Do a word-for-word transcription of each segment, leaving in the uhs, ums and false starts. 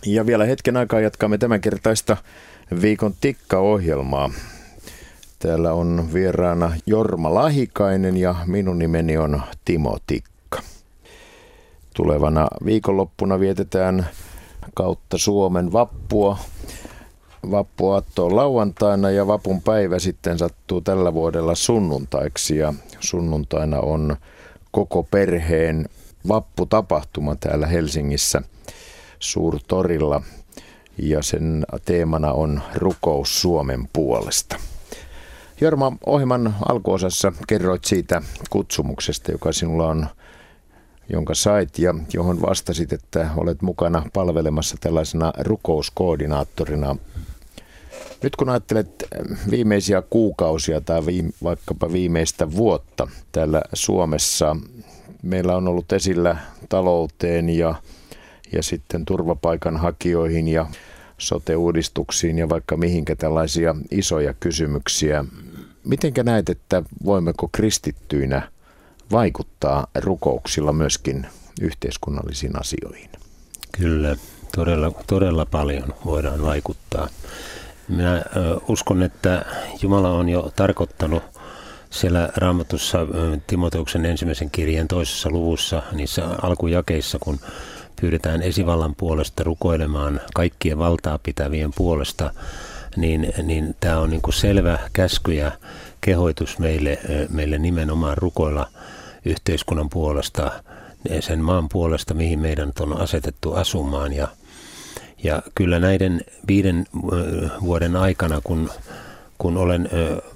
Ja vielä hetken aikaa jatkamme tämänkertaista Viikon tikka-ohjelmaa. Täällä on vieraana Jorma Lahikainen ja minun nimeni on Timo Tikka. Tulevana viikonloppuna vietetään kautta Suomen vappua. Vappuaatto on lauantaina ja vapun päivä sitten sattuu tällä vuodella sunnuntaiksi. Ja sunnuntaina on koko perheen vapputapahtuma täällä Helsingissä Suurtorilla. Ja sen teemana on rukous Suomen puolesta. Jorma, ohjelman alkuosassa kerroit siitä kutsumuksesta, joka sinulla on, jonka sait ja johon vastasit, että olet mukana palvelemassa tällaisena rukouskoordinaattorina. Nyt kun ajattelet viimeisiä kuukausia tai viime, vaikkapa viimeistä vuotta täällä Suomessa, meillä on ollut esillä talouteen ja, ja sitten turvapaikanhakijoihin ja sote-uudistuksiin ja vaikka mihinkä tällaisia isoja kysymyksiä. Mitenkä näet, että voimmeko kristittyinä vaikuttaa rukouksilla myöskin yhteiskunnallisiin asioihin? Kyllä, todella, todella paljon voidaan vaikuttaa. Minä ö, uskon, että Jumala on jo tarkoittanut siellä Raamatussa Timoteuksen ensimmäisen kirjeen toisessa luvussa, niissä alkujakeissa, kun pyydetään esivallan puolesta rukoilemaan kaikkien valtaa pitävien puolesta, niin, niin tämä on niin kuin selvä käsky ja kehoitus meille, meille nimenomaan rukoilla yhteiskunnan puolesta, sen maan puolesta, mihin meidän on asetettu asumaan. Ja, ja kyllä näiden viiden vuoden aikana, kun, kun olen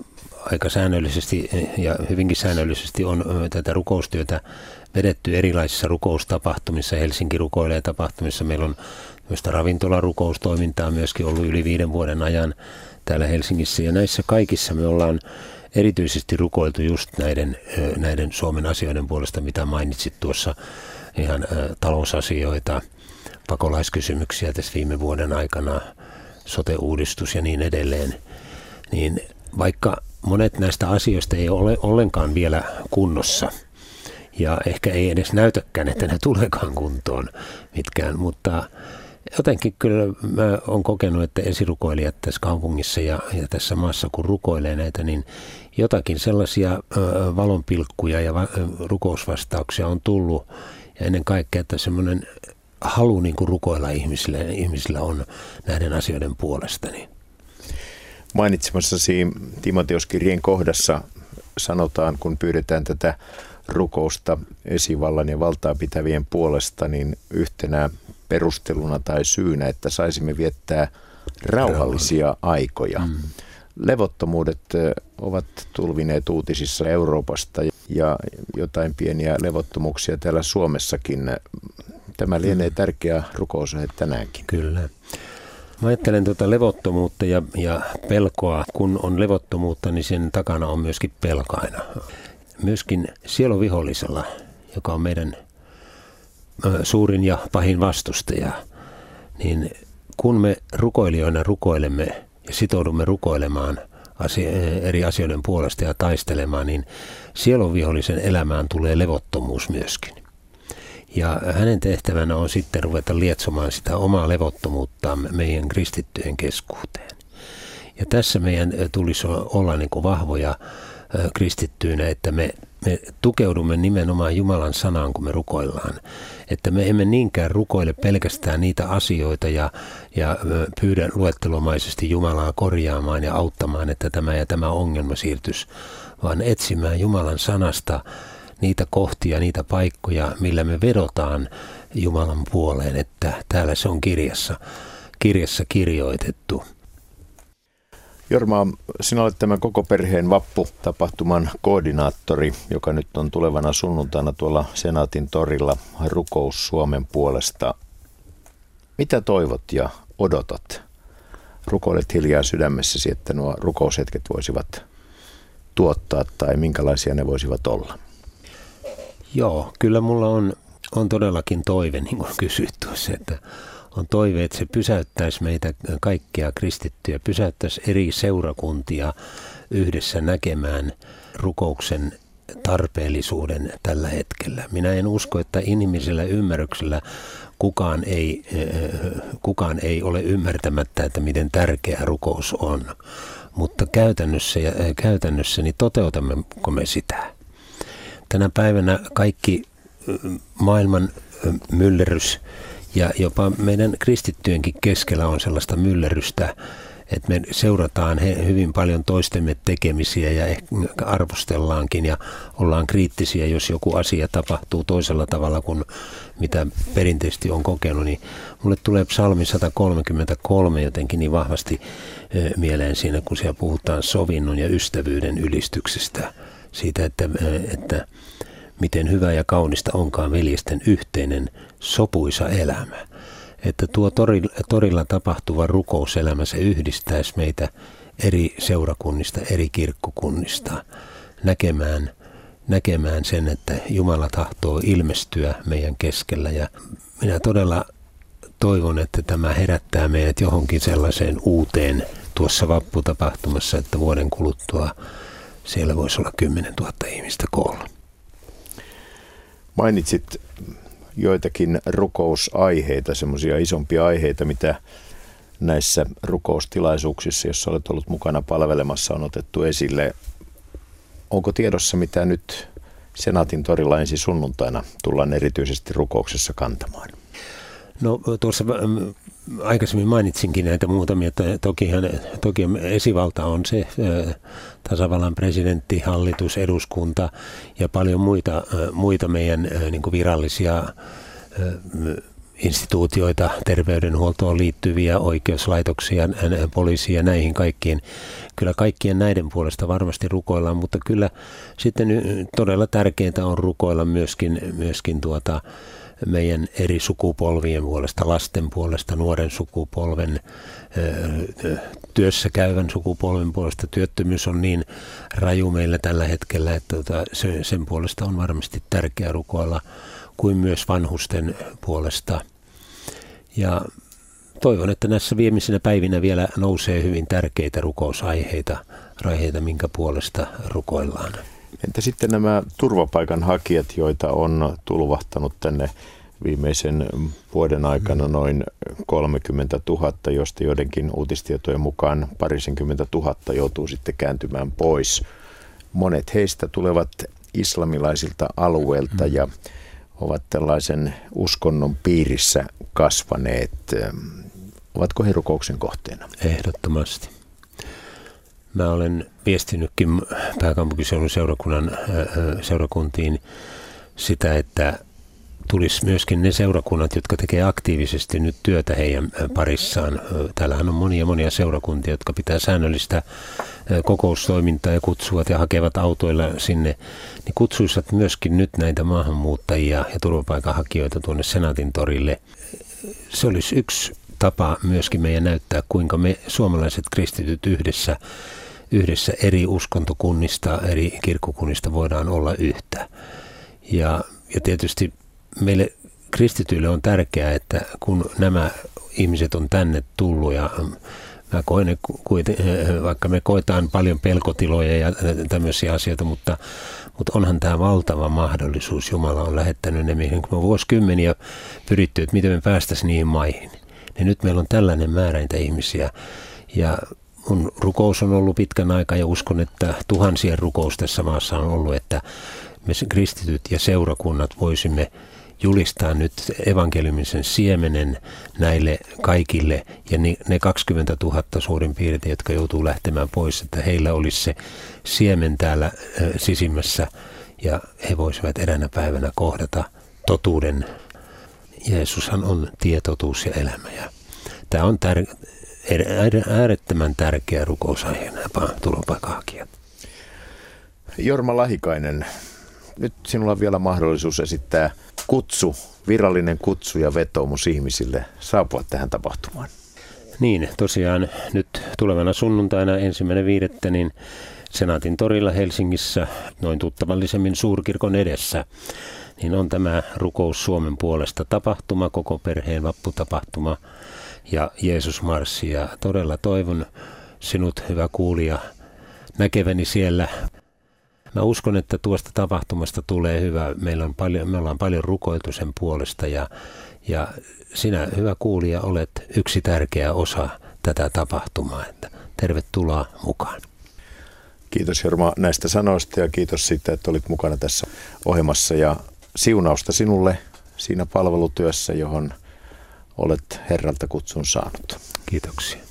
aika säännöllisesti ja hyvinkin säännöllisesti on tätä rukoustyötä vedetty erilaisissa rukoustapahtumissa, Helsinki rukoilee tapahtumissa. Meillä on myös ravintolarukoustoimintaa myöskin ollut yli viiden vuoden ajan täällä Helsingissä. Ja näissä kaikissa me ollaan erityisesti rukoiltu just näiden, näiden Suomen asioiden puolesta, mitä mainitsit tuossa, ihan talousasioita, pakolaiskysymyksiä tässä viime vuoden aikana, sote-uudistus ja niin edelleen. Niin vaikka monet näistä asioista ei ole ollenkaan vielä kunnossa, ja ehkä ei edes näytäkään, että ne tuleekaan kuntoon mitkään, mutta jotenkin kyllä mä oon kokenut, että esirukoilijat tässä kaupungissa ja, ja tässä maassa, kun rukoilee näitä, niin jotakin sellaisia ö, valonpilkkuja ja va, rukousvastauksia on tullut. Ja ennen kaikkea, että semmoinen halu niin kuin rukoilla ihmisille, ihmisillä on näiden asioiden puolesta. Niin. Mainitsemassasi Timoteuskirjeen kohdassa sanotaan, kun pyydetään tätä rukousta esivallan ja valtaa pitävien puolesta, niin yhtenä perusteluna tai syynä, että saisimme viettää rauhallisia aikoja. Mm. Levottomuudet ovat tulvineet uutisissa Euroopasta ja jotain pieniä levottomuuksia täällä Suomessakin. Tämä lienee tärkeä rukousaihe tänäänkin. Kyllä. Mä ajattelen tuota levottomuutta ja, ja pelkoa. Kun on levottomuutta, niin sen takana on myöskin pelko aina. Myöskin sielovihollisella, joka on meidän suurin ja pahin vastustaja, niin kun me rukoilijoina rukoilemme ja sitoudumme rukoilemaan asia, eri asioiden puolesta ja taistelemaan, niin sielunvihollisen elämään tulee levottomuus myöskin. Ja hänen tehtävänä on sitten ruveta lietsomaan sitä omaa levottomuuttaan meidän kristittyjen keskuuteen. Ja tässä meidän tulisi olla niin kuin vahvoja kristittyinä, että me, me tukeudumme nimenomaan Jumalan sanaan, kun me rukoillaan. Että me emme niinkään rukoile pelkästään niitä asioita ja, ja pyydä luettelomaisesti Jumalaa korjaamaan ja auttamaan, että tämä ja tämä ongelma siirtyisi, vaan etsimään Jumalan sanasta niitä kohtia, niitä paikkoja, millä me vedotaan Jumalan puoleen, että täällä se on kirjassa, kirjassa kirjoitettu. Jorma, sinä olet tämän koko perheen vapputapahtuman koordinaattori, joka nyt on tulevana sunnuntaina tuolla Senaatin torilla rukous Suomen puolesta. Mitä toivot ja odotat? Rukoilet hiljaa sydämessäsi, että nuo rukoushetket voisivat tuottaa tai minkälaisia ne voisivat olla? Joo, kyllä mulla on, on todellakin toive, niin kuin kysyit tuossa, että on toive, että se pysäyttäisi meitä kaikkia kristittyjä, pysäyttäisi eri seurakuntia yhdessä näkemään rukouksen tarpeellisuuden tällä hetkellä. Minä en usko, että inhimillisellä ymmärryksellä kukaan ei, kukaan ei ole ymmärtämättä, että miten tärkeä rukous on. Mutta käytännössä, käytännössä niin toteutammeko me sitä? Tänä päivänä kaikki maailman myllerrys ja jopa meidän kristittyjenkin keskellä on sellaista myllerrystä, että me seurataan he, hyvin paljon toistemme tekemisiä ja ehkä arvostellaankin ja ollaan kriittisiä, jos joku asia tapahtuu toisella tavalla kuin mitä perinteisesti on kokenut. Niin mulle tulee psalmi sata kolmekymmentäkolme jotenkin niin vahvasti e, mieleen siinä, kun siellä puhutaan sovinnon ja ystävyyden ylistyksestä. Siitä, että, että miten hyvä ja kaunista onkaan veljesten yhteinen sopuisa elämä. Että tuo torilla, torilla tapahtuva rukouselämä, se yhdistäisi meitä eri seurakunnista, eri kirkkokunnista näkemään, näkemään sen, että Jumala tahtoo ilmestyä meidän keskellä. Ja minä todella toivon, että tämä herättää meidät johonkin sellaiseen uuteen tuossa vapputapahtumassa, että vuoden kuluttua siellä voisi olla kymmenen tuhatta ihmistä koolla. Mainitsit joitakin rukousaiheita, semmoisia isompia aiheita, mitä näissä rukoustilaisuuksissa, joissa olet ollut mukana palvelemassa, on otettu esille. Onko tiedossa, mitä nyt Senaatin torilla ensi sunnuntaina tullaan erityisesti rukouksessa kantamaan? No tuossa aikaisemmin mainitsinkin näitä muutamia, että tokihan, toki esivalta on se tasavallan presidentti, hallitus, eduskunta ja paljon muita, muita meidän niin kuin virallisia instituutioita, terveydenhuoltoon liittyviä oikeuslaitoksia, poliisia, näihin kaikkiin. Kyllä kaikkien näiden puolesta varmasti rukoillaan, mutta kyllä sitten todella tärkeintä on rukoilla myöskin, myöskin tuota, meidän eri sukupolvien puolesta, lasten puolesta, nuoren sukupolven, työssä käyvän sukupolven puolesta. Työttömyys on niin raju meillä tällä hetkellä, että sen puolesta on varmasti tärkeää rukoilla, kuin myös vanhusten puolesta. Ja toivon, että näissä viimeisinä päivinä vielä nousee hyvin tärkeitä rukousaiheita, aiheita, minkä puolesta rukoillaan. Entä sitten nämä turvapaikanhakijat, joita on tulvahtanut tänne viimeisen vuoden aikana noin kolmekymmentätuhatta, josta joidenkin uutistietojen mukaan parisenkymmentä tuhatta joutuu sitten kääntymään pois. Monet heistä tulevat islamilaisilta alueilta ja ovat tällaisen uskonnon piirissä kasvaneet. Ovatko he rukouksen kohteena? Ehdottomasti. Mä olen viestinytkin pääkaupunkiseudun seurakunnan, seurakuntiin sitä, että tulisi myöskin ne seurakunnat, jotka tekee aktiivisesti nyt työtä heidän parissaan. Täällähän on monia monia seurakuntia, jotka pitää säännöllistä kokoustoimintaa ja kutsuvat ja hakevat autoilla sinne. Niin kutsuisivat myöskin nyt näitä maahanmuuttajia ja turvapaikanhakijoita tuonne Senaatin torille. Se olisi yksi tapa myöskin meidän näyttää, kuinka me suomalaiset kristityt yhdessä, yhdessä eri uskontokunnista, eri kirkkokunnista voidaan olla yhtä. Ja, ja tietysti meille kristityille on tärkeää, että kun nämä ihmiset on tänne tullut ja mä koen, vaikka me koetaan paljon pelkotiloja ja tämmöisiä asioita, mutta, mutta onhan tämä valtava mahdollisuus. Jumala on lähettänyt ne, mihin me vuosikymmeniä pyritty, että miten me päästäisiin niihin maihin. Ja nyt meillä on tällainen määrä niitä ihmisiä ja mun rukous on ollut pitkän aikaa ja uskon, että tuhansien rukous tässä maassa on ollut, että me kristityt ja seurakunnat voisimme julistaa nyt evankeliumisen siemenen näille kaikille ja ne kaksikymmentätuhatta suurin piirtein, jotka joutuu lähtemään pois, että heillä olisi se siemen täällä sisimmässä ja he voisivat eräänä päivänä kohdata totuuden. Jeesushan on tie, totuus ja elämä. Ja tämä on tär- äärettömän tärkeä rukousaihe, nämä turvapaikanhakijat. Jorma Lahikainen, nyt sinulla on vielä mahdollisuus esittää kutsu, virallinen kutsu ja vetoomus ihmisille saapua tähän tapahtumaan. Niin, tosiaan nyt tulevana sunnuntaina ensimmäinen viidettä niin Senaatin torilla Helsingissä, noin tuttavallisemmin Suurkirkon edessä, niin on tämä rukous Suomen puolesta tapahtuma, koko perheen vapputapahtuma ja Jeesusmarssi. Ja todella toivon sinut, hyvä kuulija, näkeväni siellä. Mä uskon, että tuosta tapahtumasta tulee hyvä. Meillä on paljon, me ollaan paljon rukoiltu sen puolesta ja, Ja sinä, hyvä kuulija, olet yksi tärkeä osa tätä tapahtumaa, että tervetuloa mukaan. Kiitos Jorma näistä sanoista ja kiitos siitä, että olit mukana tässä ohjelmassa ja siunausta sinulle siinä palvelutyössä, johon olet Herralta kutsun saanut. Kiitoksia.